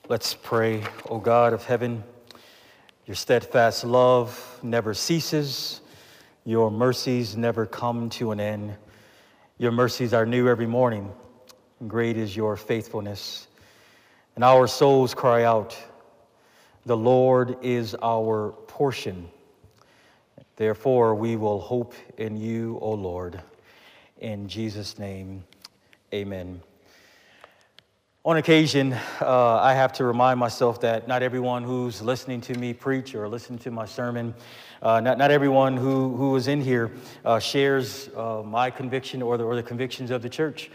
Let's pray. O God of heaven, your steadfast love never ceases. Your mercies never come to an end. Your mercies are new every morning. Great is your faithfulness. And our souls cry out, the Lord is our portion. Therefore, we will hope in you, O Lord. In Jesus' name, amen. On occasion, I have to remind myself that not everyone who's listening to me preach or listening to my sermon, not everyone who is in here shares my conviction or the convictions of the church.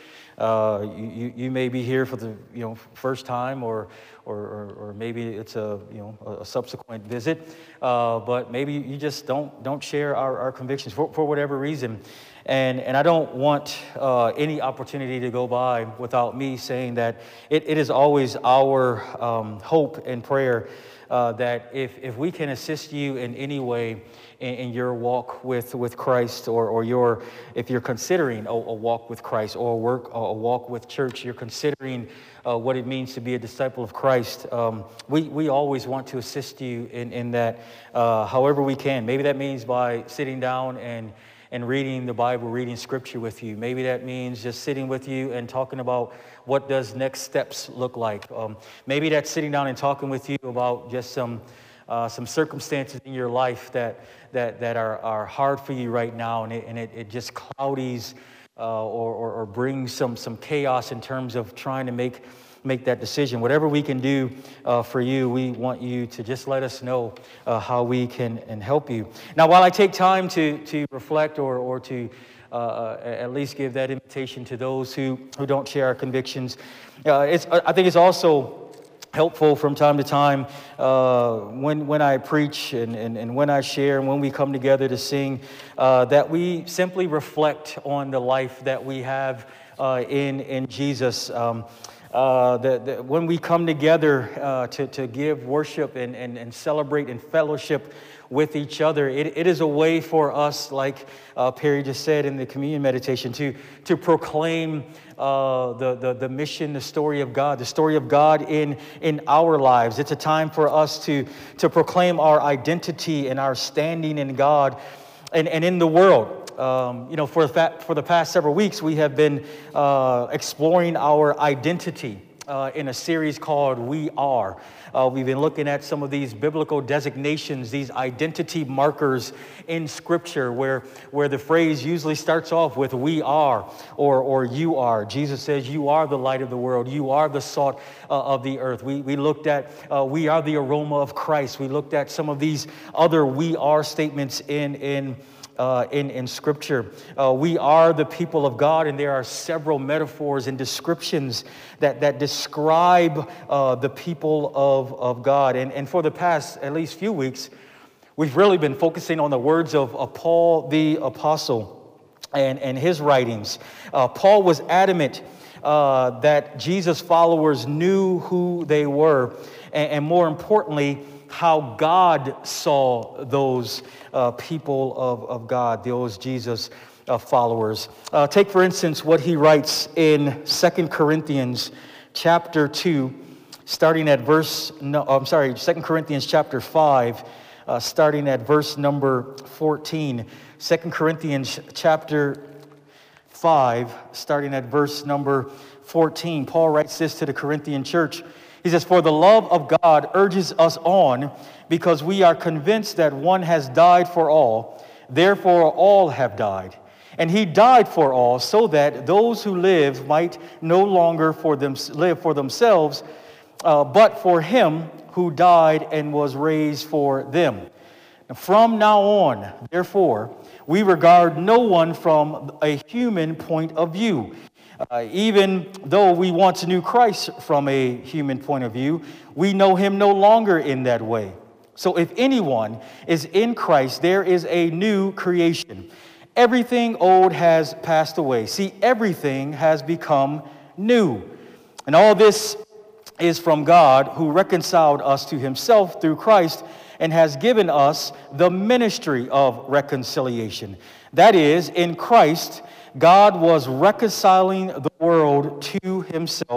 You may be here for the first time, or maybe it's a subsequent visit, but maybe you just don't share our convictions for whatever reason. And I don't want any opportunity to go by without me saying that it is always our hope and prayer that if we can assist you in any way in your walk with Christ, or if you're considering a walk with Christ, or a walk with church, you're considering what it means to be a disciple of Christ, we always want to assist you in that however we can. Maybe that means by sitting down and reading the Bible, reading scripture with you. Maybe that means just sitting with you and talking about what does next steps look like. Maybe that's sitting down and talking with you about just some circumstances in your life that are hard for you right now, and it just cloudies or brings some chaos in terms of trying to make that decision. Whatever we can do for you, we want you to just let us know how we can help you. Now, while I take time to reflect or to at least give that invitation to those who don't share our convictions, I think it's also helpful from time to time when I preach and when I share and when we come together to sing, that we simply reflect on the life that we have in Jesus. When we come together to give worship and celebrate and fellowship with each other, it is a way for us, like Perry just said in the communion meditation, to proclaim the mission, the story of God in our lives. It's a time for us to proclaim our identity and our standing in God and in the world. For the past several weeks, we have been exploring our identity in a series called We Are. We've been looking at some of these biblical designations, these identity markers in Scripture, where the phrase usually starts off with "we are" or "you are." Jesus says, "You are the light of the world. You are the salt of the earth." We looked at "we are the aroma of Christ." We looked at some of these other "we are" statements in Scripture. We are the people of God, and there are several metaphors and descriptions that describe the people of God. And for the past at least few weeks, we've really been focusing on the words of Paul the Apostle and his writings. Paul was adamant that Jesus' followers knew who they were, and more importantly, how God saw those people of God, those Jesus followers. Take, for instance, what he writes in 2 Corinthians chapter 2, starting at 2 Corinthians chapter 5, starting at verse number 14. 2 Corinthians chapter 5, starting at verse number 14. Paul writes this to the Corinthian church. He says, "For the love of God urges us on, because we are convinced that one has died for all, therefore all have died. And he died for all, so that those who live might no longer live for themselves, but for him who died and was raised for them. From now on, therefore, we regard no one from a human point of view. Even though we once knew Christ from a human point of view, we know him no longer in that way. So if anyone is in Christ, there is a new creation. Everything old has passed away. See, everything has become new. And all this is from God, who reconciled us to himself through Christ and has given us the ministry of reconciliation. That is, in Christ, God was reconciling the world to himself,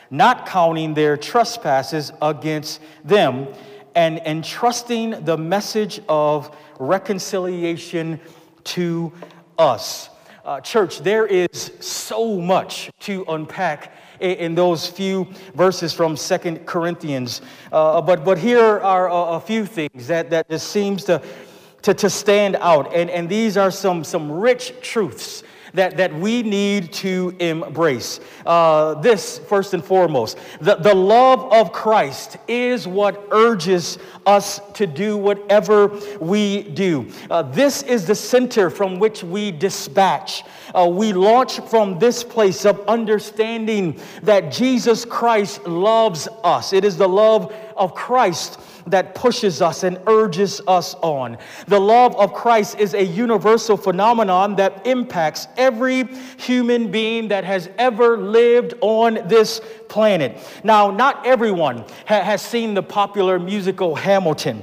not counting their trespasses against them, and entrusting the message of reconciliation to us. Church, there is so much to unpack in those few verses from 2 Corinthians. But here are a few things that just seems to stand out. And these are some rich truths that we need to embrace. This, first and foremost, the love of Christ is what urges us to do whatever we do. This is the center from which we dispatch. We launch from this place of understanding that Jesus Christ loves us. It is the love of Christ that pushes us and urges us on. The love of Christ is a universal phenomenon that impacts every human being that has ever lived on this planet. Now, not everyone has seen the popular musical Hamilton,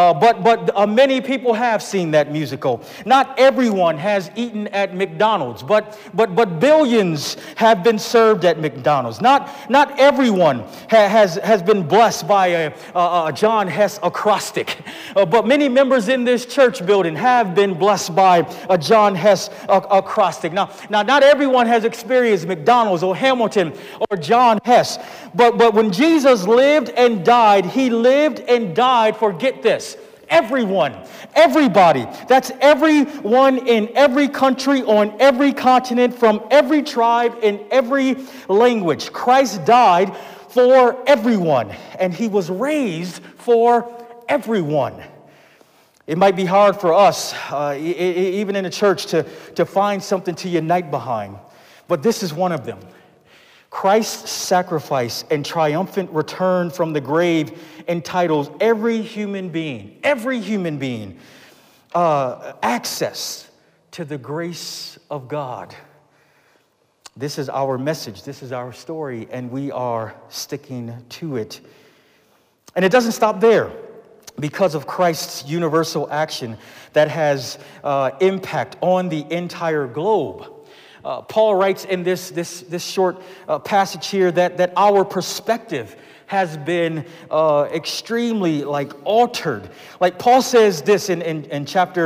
but many people have seen that musical. Not everyone has eaten at McDonald's, but billions have been served at McDonald's. Not everyone has been blessed by a John Hess acrostic, but many members in this church building have been blessed by a John Hess acrostic. Now, not everyone has experienced McDonald's or Hamilton or John Hess. But when Jesus lived and died, he lived and died for, get this, everyone, everybody. That's everyone in every country, on every continent, from every tribe, in every language. Christ died for everyone, and he was raised for everyone. It might be hard for us, even in the church, to find something to unite behind, but this is one of them. Christ's sacrifice and triumphant return from the grave entitles every human being, access to the grace of God. This is our message, this is our story, and we are sticking to it. And it doesn't stop there. Because of Christ's universal action that has impact on the entire globe. Paul writes in this short passage here that our perspective has been extremely altered. Like Paul says this in chapter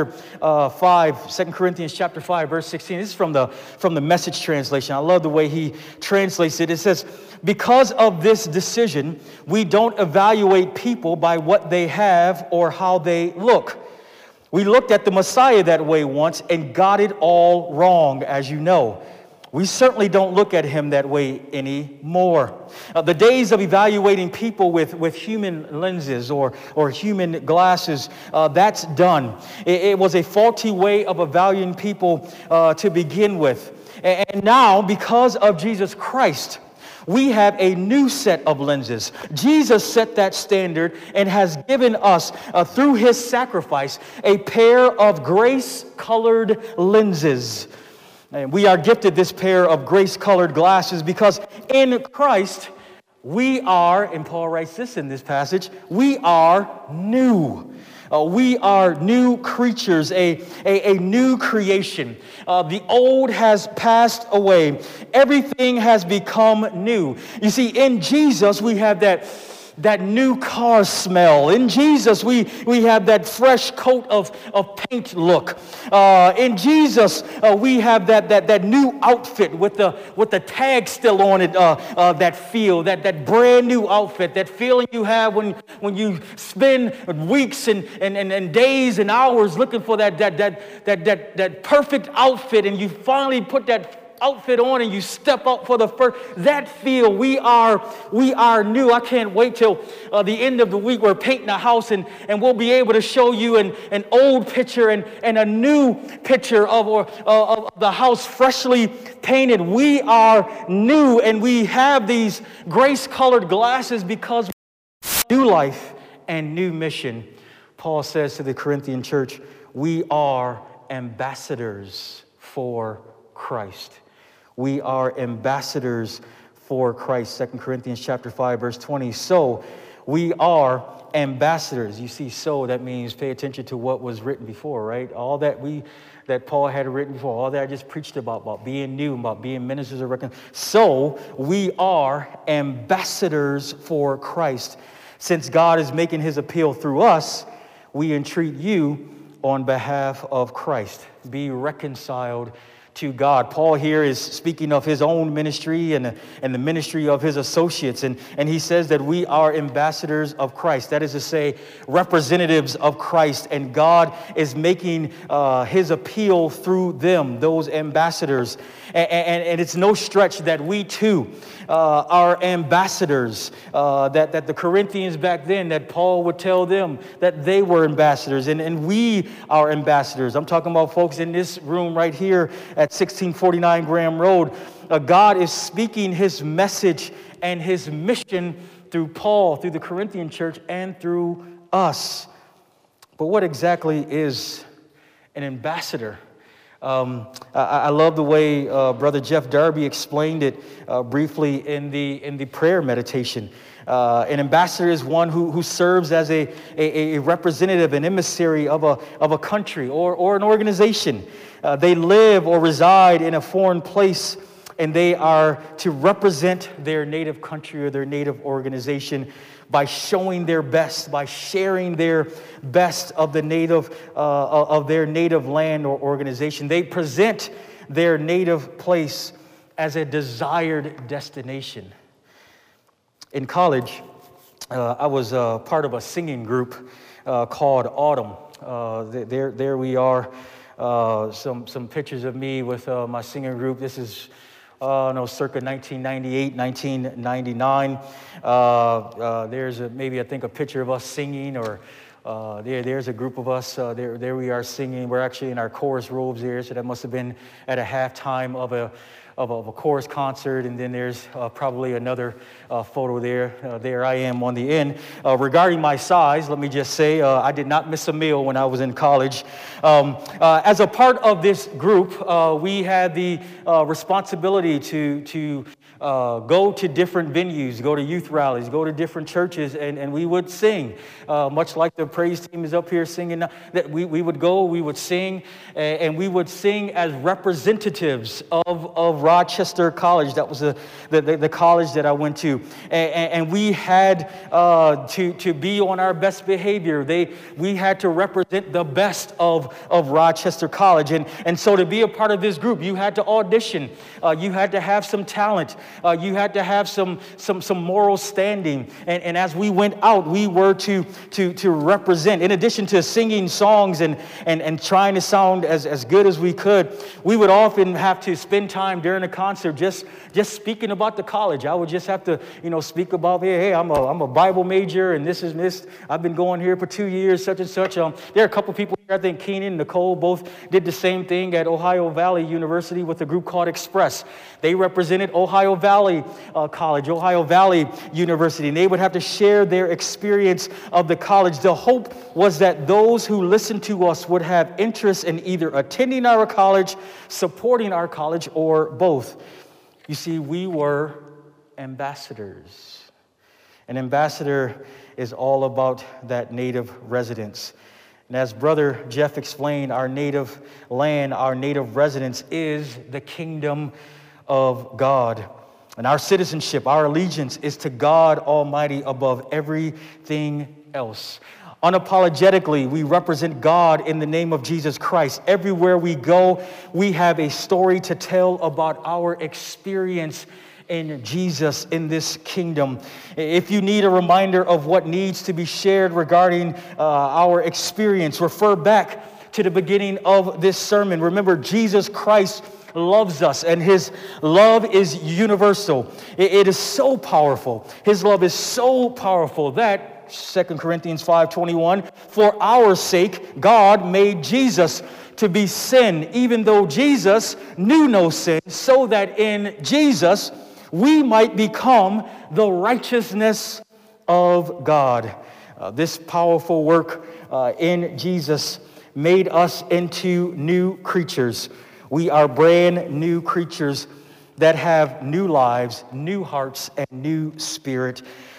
5, 2 Corinthians chapter 5, verse 16. This is from the Message translation. I love the way he translates it. It says, because of this decision, we don't evaluate people by what they have or how they look. We looked at the Messiah that way once and got it all wrong, as you know. We certainly don't look at him that way anymore. The days of evaluating people with human lenses or human glasses, that's done. It was a faulty way of evaluating people to begin with. And now, because of Jesus Christ, we have a new set of lenses. Jesus set that standard and has given us, through his sacrifice, a pair of grace-colored lenses. And we are gifted this pair of grace-colored glasses because in Christ, we are, and Paul writes this in this passage, we are new. We are new creatures, a new creation. The old has passed away. Everything has become new. You see, in Jesus, we have that new car smell. In Jesus, we have that fresh coat of paint look. In Jesus, we have that new outfit with the tag still on it, that feel, that brand new outfit, that feeling you have when you spend weeks and days and hours looking for that perfect outfit, and you finally put that outfit on and you step out for the first, that feel, we are new. I can't wait till the end of the week. We're painting a house and we'll be able to show you an old picture and a new picture of the house freshly painted. We are new, and we have these grace-colored glasses because new life and new mission. Paul says to the Corinthian church, we are ambassadors for Christ. We are ambassadors for Christ. 2 Corinthians chapter 5, verse 20. So we are ambassadors. You see, so that means pay attention to what was written before, right? All that Paul had written before, all that I just preached about being new, about being ministers of reconciliation. So we are ambassadors for Christ. Since God is making his appeal through us, we entreat you on behalf of Christ. Be reconciled to God. Paul here is speaking of his own ministry and the ministry of his associates. And he says that we are ambassadors of Christ. That is to say, representatives of Christ. And God is making his appeal through them, those ambassadors. And it's no stretch that we too are ambassadors. That the Corinthians back then, that Paul would tell them that they were ambassadors. And we are ambassadors. I'm talking about folks in this room right here at 1649 Graham Road. God is speaking his message and his mission through Paul, through the Corinthian church, and through us. But what exactly is an ambassador? I love the way Brother Jeff Darby explained it briefly in the prayer meditation. An ambassador is one who serves as a representative, an emissary of a country or an organization. They live or reside in a foreign place, and they are to represent their native country or their native organization by showing their best, by sharing their best of the native of their native land or organization. They present their native place as a desired destination. In college, I was part of a singing group called Autumn. There we are. Some pictures of me with my singing group. This is circa 1998, 1999. There's maybe I think a picture of us singing, or there's a group of us. There we are singing. We're actually in our chorus robes here, so that must have been at a halftime of a chorus concert. And then there's probably another photo there. There I am on the end. Regarding my size, let me just say I did not miss a meal when I was in college. As a part of this group, we had the responsibility to go to different venues, go to youth rallies, go to different churches, and we would sing. Much like the praise team is up here singing, that we would go, we would sing, and we would sing as representatives of Rochester College. That was the college that I went to. And we had to be on our best behavior. We had to represent the best of Rochester College. And so to be a part of this group, you had to audition. You had to have some talent. You had to have some moral standing. And as we went out, we were to represent. In addition to singing songs and trying to sound as good as we could, we would often have to spend time during a concert just speaking about the college. I would just have to, speak about, hey, I'm a Bible major, and this is this. I've been going here for 2 years, such and such. There are a couple people here, I think Keenan and Nicole both did the same thing at Ohio Valley University with a group called Express. They represented Ohio Valley College, Ohio Valley University, and they would have to share their experience of the college. The hope was that those who listened to us would have interest in either attending our college, supporting our college, or both. You see, we were ambassadors. An ambassador is all about that native residence. And as Brother Jeff explained, our native land, our native residence is the kingdom of God. And our citizenship, our allegiance is to God Almighty above everything else. Unapologetically, we represent God in the name of Jesus Christ. Everywhere we go, we have a story to tell about our experience in Jesus in this kingdom. If you need a reminder of what needs to be shared regarding our experience, refer back to the beginning of this sermon. Remember, Jesus Christ loves us, and his love is universal. It is so powerful. His love is so powerful that 2 Corinthians 5:21, for our sake, God made Jesus to be sin, even though Jesus knew no sin, so that in Jesus we might become the righteousness of God. This powerful work in Jesus made us into new creatures. We are brand new creatures that have new lives, new hearts, and new spirit.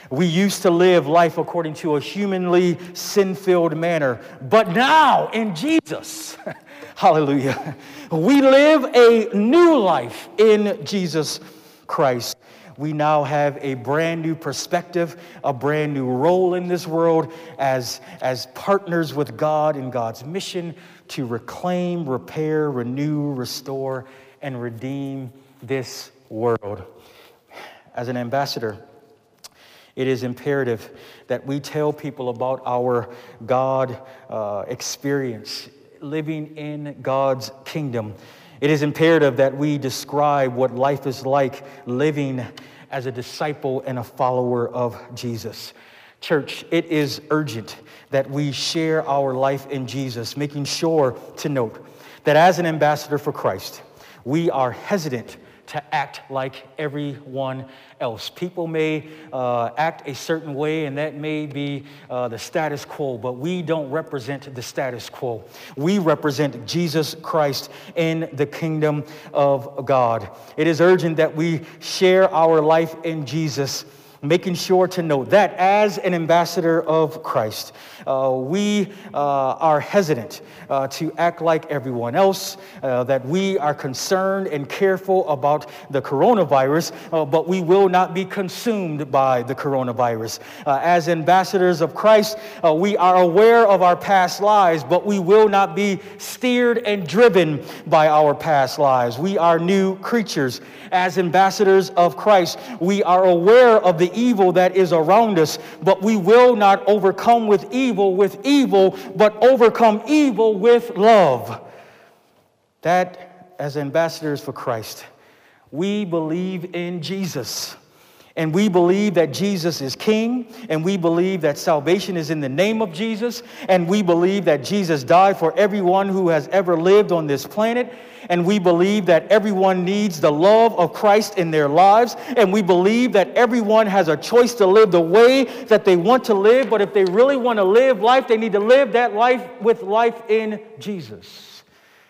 We used to live life according to a humanly sin-filled manner. But now, in Jesus, hallelujah, we live a new life in Jesus Christ. We now have a brand new perspective, a brand new role in this world as partners with God in God's mission to reclaim, repair, renew, restore, and redeem this world. As an ambassador, it is imperative that we tell people about our God experience, living in God's kingdom. It is imperative that we describe what life is like living as a disciple and a follower of Jesus. Church, it is urgent that we share our life in Jesus, making sure to note that as an ambassador for Christ, we are hesitant to act like everyone else. People may act a certain way, and that may be the status quo, but we don't represent the status quo. We represent Jesus Christ in the kingdom of God. It is urgent that we share our life in Jesus, making sure to note that as an ambassador of Christ, we are hesitant to act like everyone else, that we are concerned and careful about the coronavirus, but we will not be consumed by the coronavirus. As ambassadors of Christ, we are aware of our past lives, but we will not be steered and driven by our past lives. We are new creatures. As ambassadors of Christ, we are aware of the evil that is around us, but we will not overcome with evil, but overcome evil with love. That, as ambassadors for Christ, we believe in Jesus. And we believe that Jesus is King, and we believe that salvation is in the name of Jesus, and we believe that Jesus died for everyone who has ever lived on this planet, and we believe that everyone needs the love of Christ in their lives, and we believe that everyone has a choice to live the way that they want to live, but if they really want to live life, they need to live that life with life in Jesus.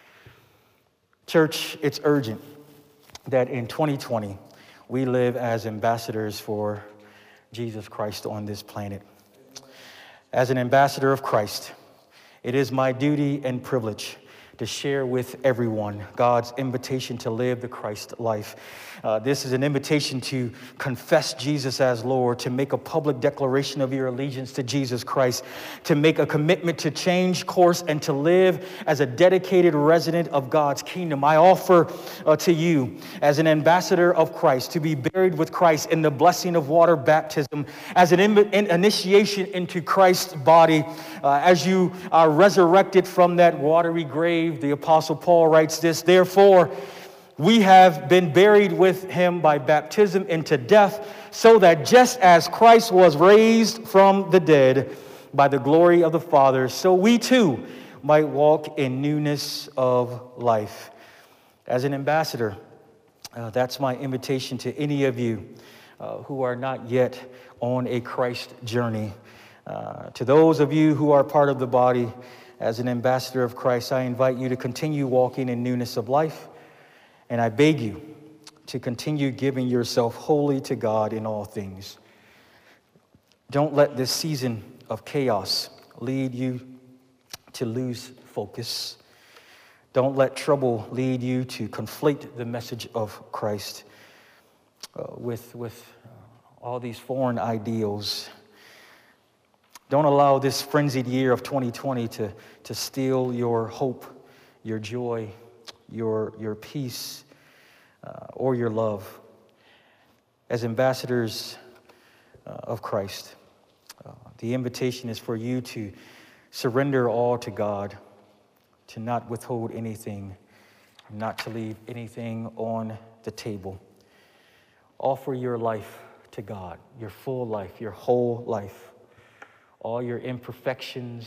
Church, it's urgent that in 2020, we live as ambassadors for Jesus Christ on this planet. As an ambassador of Christ, it is my duty and privilege to share with everyone God's invitation to live the Christ life. This is an invitation to confess Jesus as Lord, to make a public declaration of your allegiance to Jesus Christ, to make a commitment to change course and to live as a dedicated resident of God's kingdom. I offer to you, as an ambassador of Christ, to be buried with Christ in the blessing of water baptism, as an initiation into Christ's body, as you are resurrected from that watery grave. The Apostle Paul writes this, therefore, we have been buried with him by baptism into death, so that just as Christ was raised from the dead by the glory of the Father, so we too might walk in newness of life. As an ambassador, that's my invitation to any of you who are not yet on a Christ journey. To those of you who are part of the body, as an ambassador of Christ, I invite you to continue walking in newness of life. And I beg you to continue giving yourself wholly to God in all things. Don't let this season of chaos lead you to lose focus. Don't let trouble lead you to conflate the message of Christ with all these foreign ideals. Don't allow this frenzied year of 2020 to steal your hope, your joy, your peace, or your love. As ambassadors of Christ, the invitation is for you to surrender all to God, to not withhold anything, not to leave anything on the table. Offer your life to God, your full life, your whole life, all your imperfections,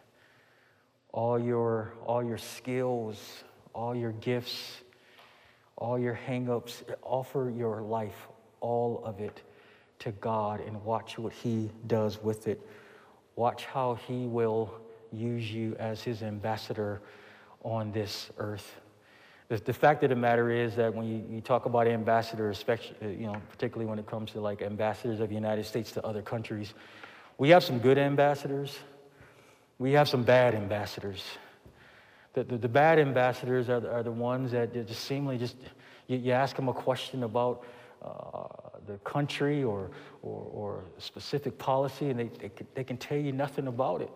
all your skills, all your gifts, all your hang-ups. Offer your life, all of it, to God, and watch what he does with it. Watch how he will use you as his ambassador on this earth. The fact of the matter is that when you talk about ambassadors, especially, particularly when it comes to like ambassadors of the United States to other countries, we have some good ambassadors. We have some bad ambassadors. The bad ambassadors are the ones that just seemingly you ask them a question about the country or specific policy, and they can tell you nothing about it.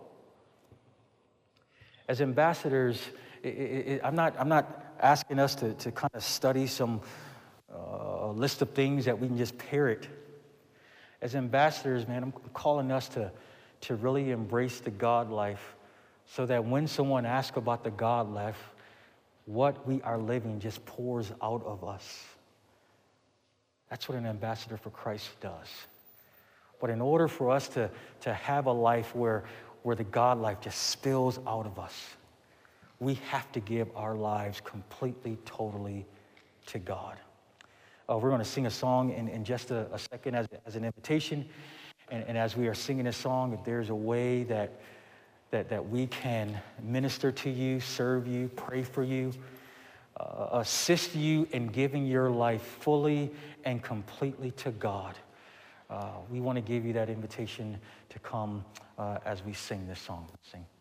As ambassadors, I'm not asking us to kind of study some list of things that we can just parrot. As ambassadors, man, I'm calling us to really embrace the God life, so that when someone asks about the God life, what we are living just pours out of us. That's what an ambassador for Christ does. But in order for us to have a life where the God life just spills out of us, we have to give our lives completely, totally to God. We're going to sing a song in just a second as an invitation. And as we are singing this song, if there's a way that we can minister to you, serve you, pray for you, assist you in giving your life fully and completely to God, we want to give you that invitation to come as we sing this song. Sing.